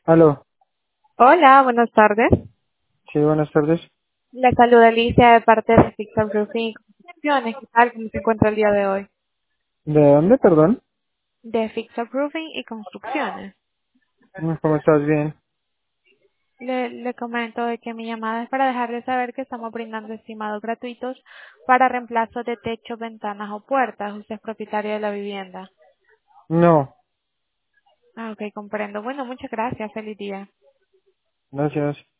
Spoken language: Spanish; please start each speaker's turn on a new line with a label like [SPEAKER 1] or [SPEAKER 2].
[SPEAKER 1] Aló,
[SPEAKER 2] Hola, buenas tardes.
[SPEAKER 1] sí, buenas tardes.
[SPEAKER 2] Le saluda Alicia de parte de Fixer Roofing y Construcciones. ¿Qué tal? ¿Cómo se encuentra el día de hoy?
[SPEAKER 1] ¿De dónde, perdón?
[SPEAKER 2] De Fixer Roofing y Construcciones.
[SPEAKER 1] ¿Cómo estás? Bien.
[SPEAKER 2] Le comento de que mi llamada es para dejarle saber que estamos brindando estimados gratuitos para reemplazo de techo, ventanas o puertas. Usted es propietario de la vivienda.
[SPEAKER 1] No,
[SPEAKER 2] Ah, ok, comprendo. Bueno, muchas gracias. Feliz día.
[SPEAKER 1] gracias.